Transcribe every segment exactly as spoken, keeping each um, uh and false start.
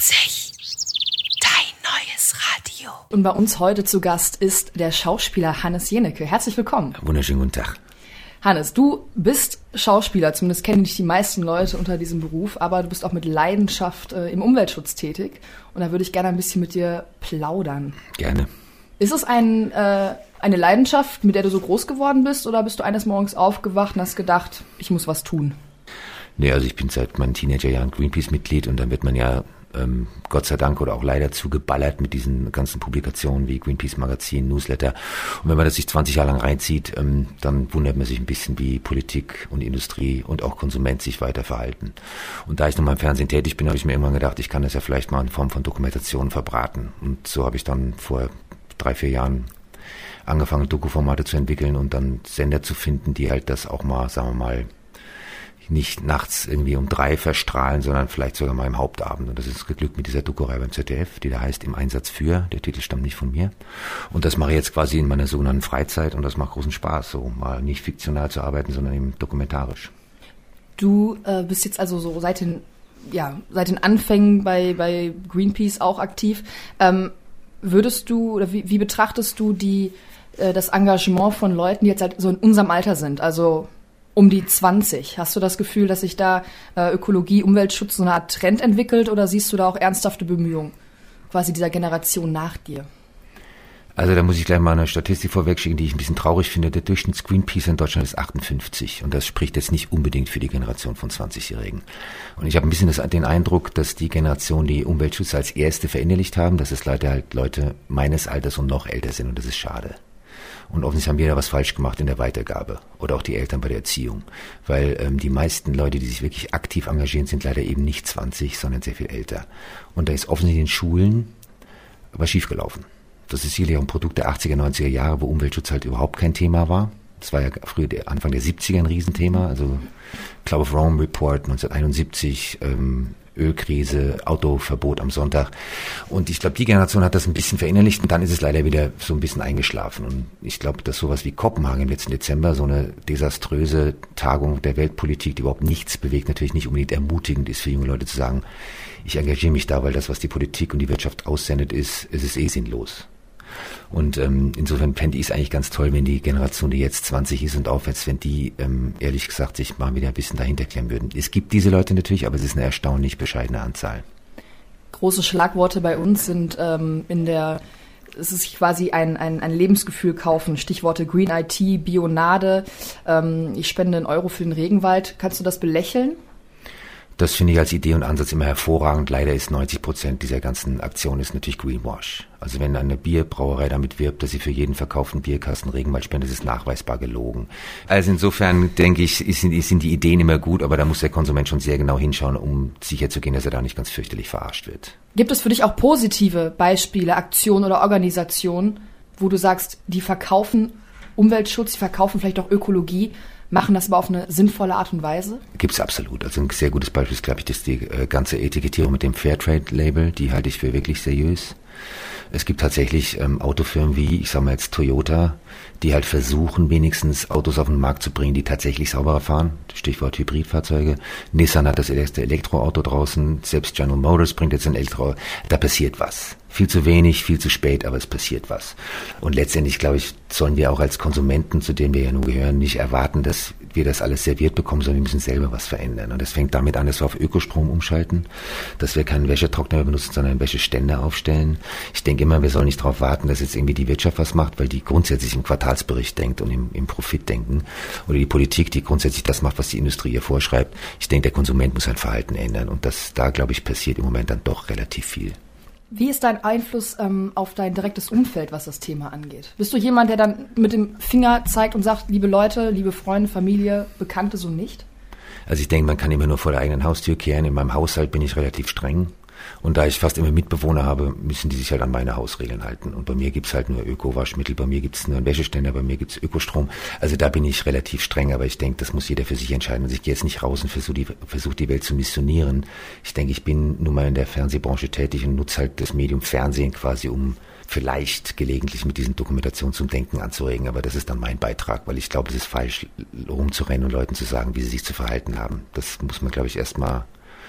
vierzig. Dein neues Radio. Und bei uns heute zu Gast ist der Schauspieler Hannes Jenecke. Herzlich willkommen. Wunderschönen guten Tag. Hannes, du bist Schauspieler, zumindest kennen dich die meisten Leute unter diesem Beruf, aber du bist auch mit Leidenschaft äh, im Umweltschutz tätig. Und da würde ich gerne ein bisschen mit dir plaudern. Gerne. Ist es ein, äh, eine Leidenschaft, mit der du so groß geworden bist, oder bist du eines Morgens aufgewacht und hast gedacht, ich muss was tun? Nee, also ich bin seit meinen Teenagerjahren Greenpeace-Mitglied und dann wird man ja ähm, Gott sei Dank oder auch leider zugeballert mit diesen ganzen Publikationen wie Greenpeace-Magazin, Newsletter. Und wenn man das sich zwanzig Jahre lang reinzieht, ähm, dann wundert man sich ein bisschen, wie Politik und Industrie und auch Konsument sich weiter verhalten. Und da ich noch mal im Fernsehen tätig bin, habe ich mir irgendwann gedacht, ich kann das ja vielleicht mal in Form von Dokumentation verbraten. Und so habe ich dann vor drei, vier Jahren angefangen, Dokuformate zu entwickeln und dann Sender zu finden, die halt das auch mal, sagen wir mal, nicht nachts irgendwie um drei verstrahlen, sondern vielleicht sogar mal im Hauptabend. Und das ist geglückt mit dieser Doku-Reihe beim Z D F, die da heißt Im Einsatz für. Der Titel stammt nicht von mir. Und das mache ich jetzt quasi in meiner sogenannten Freizeit und das macht großen Spaß, so mal nicht fiktional zu arbeiten, sondern eben dokumentarisch. Du äh, bist jetzt also so seit den, ja, seit den Anfängen bei, bei Greenpeace auch aktiv. Ähm, würdest du, oder wie, wie betrachtest du die, äh, das Engagement von Leuten, die jetzt halt so in unserem Alter sind, also um die zwanzig. Hast du das Gefühl, dass sich da äh, Ökologie, Umweltschutz so eine Art Trend entwickelt oder siehst du da auch ernsthafte Bemühungen quasi dieser Generation nach dir? Also da muss ich gleich mal eine Statistik vorwegschicken, die ich ein bisschen traurig finde. Der Durchschnitts-Greenpeacer in Deutschland ist achtundfünfzig und das spricht jetzt nicht unbedingt für die Generation von zwanzigjährigen. Und ich habe ein bisschen das, den Eindruck, dass die Generation, die Umweltschutz als erste verinnerlicht haben, dass es leider halt Leute meines Alters und noch älter sind und das ist schade. Und offensichtlich haben wir da was falsch gemacht in der Weitergabe oder auch die Eltern bei der Erziehung, weil ähm, die meisten Leute, die sich wirklich aktiv engagieren, sind leider eben nicht zwanzig, sondern sehr viel älter. Und da ist offensichtlich in den Schulen was schiefgelaufen. Das ist sicherlich auch ein Produkt der achtziger, neunziger Jahre, wo Umweltschutz halt überhaupt kein Thema war. Das war ja früher der Anfang der siebziger ein Riesenthema, also Club of Rome Report neunzehnhunderteinundsiebzig, ähm, Ölkrise, Autoverbot am Sonntag. Und ich glaube, die Generation hat das ein bisschen verinnerlicht und dann ist es leider wieder so ein bisschen eingeschlafen. Und ich glaube, dass sowas wie Kopenhagen im letzten Dezember, so eine desaströse Tagung der Weltpolitik, die überhaupt nichts bewegt, natürlich nicht unbedingt ermutigend ist für junge Leute zu sagen, ich engagiere mich da, weil das, was die Politik und die Wirtschaft aussendet, ist, es ist eh sinnlos. Und ähm, insofern fände ich es eigentlich ganz toll, wenn die Generation, die jetzt zwanzig ist und aufwärts, wenn die, ähm, ehrlich gesagt, sich mal wieder ein bisschen dahinter klemmen würden. Es gibt diese Leute natürlich, aber es ist eine erstaunlich bescheidene Anzahl. Große Schlagworte bei uns sind ähm, in der, es ist quasi ein, ein, ein Lebensgefühl kaufen, Stichworte Green I T, Bionade, ähm, ich spende einen Euro für den Regenwald. Kannst du das belächeln? Das finde ich als Idee und Ansatz immer hervorragend. Leider ist neunzig Prozent dieser ganzen Aktion ist natürlich Greenwash. Also wenn eine Bierbrauerei damit wirbt, dass sie für jeden verkauften Bierkasten Regenwald spendet, ist es nachweisbar gelogen. Also insofern denke ich, sind die Ideen immer gut, aber da muss der Konsument schon sehr genau hinschauen, um sicherzugehen, dass er da nicht ganz fürchterlich verarscht wird. Gibt es für dich auch positive Beispiele, Aktionen oder Organisationen, wo du sagst, die verkaufen Umweltschutz, die verkaufen vielleicht auch Ökologie, machen das aber auf eine sinnvolle Art und Weise? Gibt's absolut. Also ein sehr gutes Beispiel ist, glaube ich, dass die äh, ganze Etikettierung mit dem Fairtrade-Label, die halte ich für wirklich seriös. Es gibt tatsächlich ähm, Autofirmen wie, ich sag mal jetzt Toyota, die halt versuchen, wenigstens Autos auf den Markt zu bringen, die tatsächlich sauberer fahren. Stichwort Hybridfahrzeuge. Nissan hat das erste Elektroauto draußen. Selbst General Motors bringt jetzt ein Elektro. Da passiert was. Viel zu wenig, viel zu spät, aber es passiert was. Und letztendlich, glaube ich, sollen wir auch als Konsumenten, zu denen wir ja nun gehören, nicht erwarten, dass wir das alles serviert bekommen, sondern wir müssen selber was verändern. Und das fängt damit an, dass wir auf Ökostrom umschalten, dass wir keinen Wäschetrockner mehr benutzen, sondern einen Wäscheständer aufstellen. Ich denke immer, wir sollen nicht darauf warten, dass jetzt irgendwie die Wirtschaft was macht, weil die grundsätzlich im Quartalsbericht denkt und im, im Profit denken. Oder die Politik, die grundsätzlich das macht, was die Industrie ihr vorschreibt. Ich denke, der Konsument muss sein Verhalten ändern. Und das, da, glaube ich, passiert im Moment dann doch relativ viel. Wie ist dein Einfluss ähm, auf dein direktes Umfeld, was das Thema angeht? Bist du jemand, der dann mit dem Finger zeigt und sagt, liebe Leute, liebe Freunde, Familie, Bekannte so nicht? Also ich denke, man kann immer nur vor der eigenen Haustür kehren. In meinem Haushalt bin ich relativ streng. Und da ich fast immer Mitbewohner habe, müssen die sich halt an meine Hausregeln halten. Und bei mir gibt's halt nur Öko-Waschmittel, bei mir gibt's nur einen Wäscheständer, bei mir gibt's Ökostrom. Also da bin ich relativ streng, aber ich denke, das muss jeder für sich entscheiden. Also ich gehe jetzt nicht raus und versuche die, versuch die Welt zu missionieren. Ich denke, ich bin nun mal in der Fernsehbranche tätig und nutze halt das Medium Fernsehen quasi, um vielleicht gelegentlich mit diesen Dokumentationen zum Denken anzuregen. Aber das ist dann mein Beitrag, weil ich glaube, es ist falsch, rumzurennen und Leuten zu sagen, wie sie sich zu verhalten haben. Das muss man, glaube ich, erstmal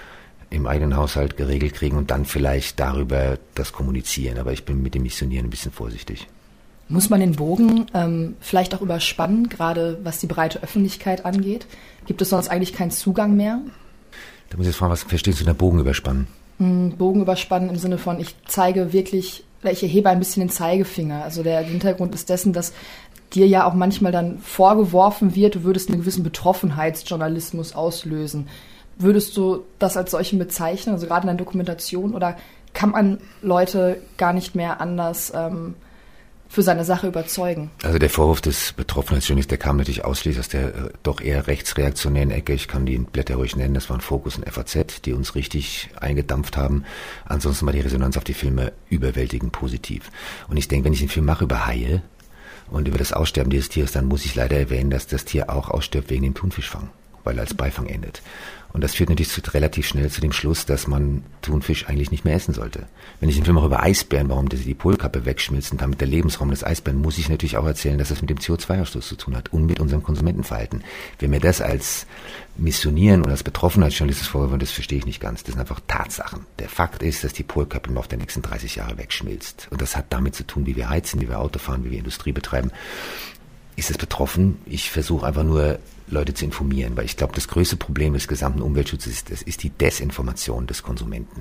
im eigenen Haushalt geregelt kriegen und dann vielleicht darüber das kommunizieren. Aber ich bin mit dem Missionieren ein bisschen vorsichtig. Muss man den Bogen ähm, vielleicht auch überspannen, gerade was die breite Öffentlichkeit angeht? Gibt es sonst eigentlich keinen Zugang mehr? Da muss ich jetzt fragen, was verstehst du unter Bogen überspannen? Hm, Bogen überspannen im Sinne von, ich zeige wirklich, ich erhebe ein bisschen den Zeigefinger. Also der Hintergrund ist dessen, dass dir ja auch manchmal dann vorgeworfen wird, du würdest einen gewissen Betroffenheitsjournalismus auslösen. Würdest du das als solchen bezeichnen, also gerade in der Dokumentation, oder kann man Leute gar nicht mehr anders ähm, für seine Sache überzeugen? Also der Vorwurf des Betroffenheitsjournalismus, der kam natürlich ausschließlich aus der äh, doch eher rechtsreaktionären Ecke. Ich kann die Blätter ruhig nennen, das waren Focus und F A Z, die uns richtig eingedampft haben. Ansonsten war die Resonanz auf die Filme überwältigend positiv. Und ich denke, wenn ich einen Film mache über Haie und über das Aussterben dieses Tieres, dann muss ich leider erwähnen, dass das Tier auch ausstirbt wegen dem Thunfischfang, weil er als Beifang endet. Und das führt natürlich zu, relativ schnell zu dem Schluss, dass man Thunfisch eigentlich nicht mehr essen sollte. Wenn ich einen Film mache über Eisbären, warum die Polkappe wegschmilzt und damit der Lebensraum des Eisbären, muss ich natürlich auch erzählen, dass das mit dem C O zwei Ausstoß zu tun hat und mit unserem Konsumentenverhalten. Wer mir das als Missionieren oder als Betroffenheitsjournalismus vorwirft, das verstehe ich nicht ganz. Das sind einfach Tatsachen. Der Fakt ist, dass die Polkappe im Laufe der nächsten dreißig Jahre wegschmilzt. Und das hat damit zu tun, wie wir heizen, wie wir Auto fahren, wie wir Industrie betreiben. Ist es betroffen? Ich versuche einfach nur, Leute zu informieren, weil ich glaube, das größte Problem des gesamten Umweltschutzes ist, das ist die Desinformation des Konsumenten.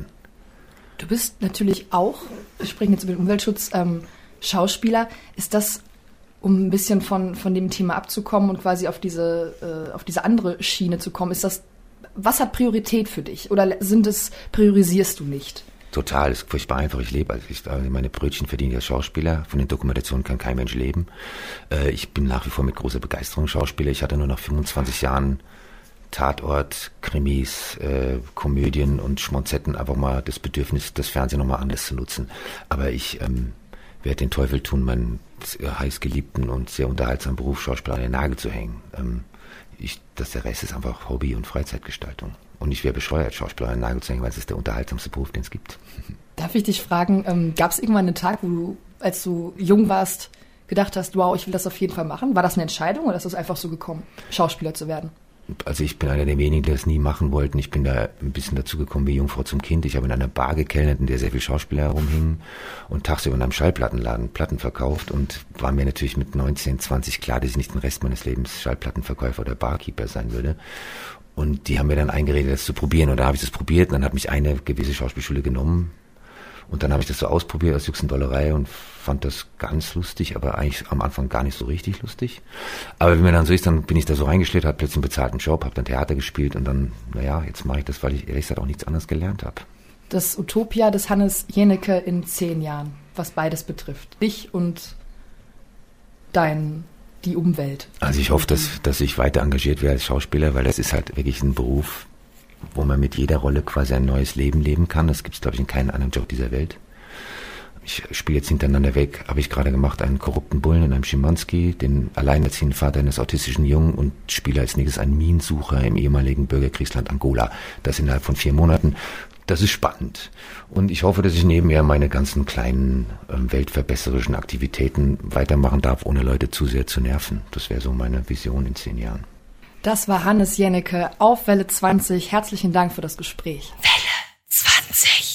Du bist natürlich auch, wir sprechen jetzt über den Umweltschutz, ähm, Schauspieler. Ist das, um ein bisschen von, von dem Thema abzukommen und quasi auf diese, äh, auf diese andere Schiene zu kommen, ist das, was hat Priorität für dich? Oder sind es, priorisierst du nicht? Total, ist furchtbar einfach. Ich lebe, also ich, meine Brötchen verdiene ich als Schauspieler. Von den Dokumentationen kann kein Mensch leben. Äh, ich bin nach wie vor mit großer Begeisterung Schauspieler. Ich hatte nur nach fünfundzwanzig Jahren Tatort, Krimis, äh, Komödien und Schmonzetten einfach mal das Bedürfnis, das Fernsehen nochmal anders zu nutzen. Aber ich ähm, werde den Teufel tun, meinen heiß geliebten und sehr unterhaltsamen Beruf Schauspieler an den Nagel zu hängen. Ähm, ich, das der Rest ist einfach Hobby und Freizeitgestaltung. Und ich wäre bescheuert, Schauspieler an den Nagel zu hängen, weil es ist der unterhaltsamste Beruf, den es gibt. Darf ich dich fragen, ähm, gab es irgendwann einen Tag, wo du, als du jung warst, gedacht hast, wow, ich will das auf jeden Fall machen? War das eine Entscheidung oder ist es einfach so gekommen, Schauspieler zu werden? Also ich bin einer der wenigen, die das nie machen wollten. Ich bin da ein bisschen dazu gekommen wie Jungfrau zum Kind. Ich habe in einer Bar gekellnert, in der sehr viele Schauspieler herumhingen und tagsüber in einem Schallplattenladen Platten verkauft und war mir natürlich mit neunzehn, zwanzig klar, dass ich nicht den Rest meines Lebens Schallplattenverkäufer oder Barkeeper sein würde. Und die haben mir dann eingeredet, das zu probieren. Und da habe ich das probiert und dann hat mich eine gewisse Schauspielschule genommen. Und dann habe ich das so ausprobiert aus Jux und Dollerei und fand das ganz lustig, aber eigentlich am Anfang gar nicht so richtig lustig. Aber wenn mir dann so ist, dann bin ich da so reingeschlittert, habe plötzlich einen bezahlten Job, habe dann Theater gespielt und dann, naja, jetzt mache ich das, weil ich ehrlich gesagt auch nichts anderes gelernt habe. Das Utopia des Hannes Jennecke in zehn Jahren, was beides betrifft. Dich und dein, die Umwelt. Also ich hoffe, dass, dass ich weiter engagiert werde als Schauspieler, weil das ist halt wirklich ein Beruf, wo man mit jeder Rolle quasi ein neues Leben leben kann. Das gibt es, glaube ich, in keinem anderen Job dieser Welt. Ich spiele jetzt hintereinander weg, habe ich gerade gemacht, einen korrupten Bullen in einem Schimanski, den alleinerziehenden Vater eines autistischen Jungen und spiele als nächstes einen Minensucher im ehemaligen Bürgerkriegsland Angola. Das innerhalb von vier Monaten. Das ist spannend. Und ich hoffe, dass ich nebenher meine ganzen kleinen ähm, weltverbesserischen Aktivitäten weitermachen darf, ohne Leute zu sehr zu nerven. Das wäre so meine Vision in zehn Jahren. Das war Hannes Jennecke auf Welle zwanzig. Herzlichen Dank für das Gespräch. Welle zwanzig.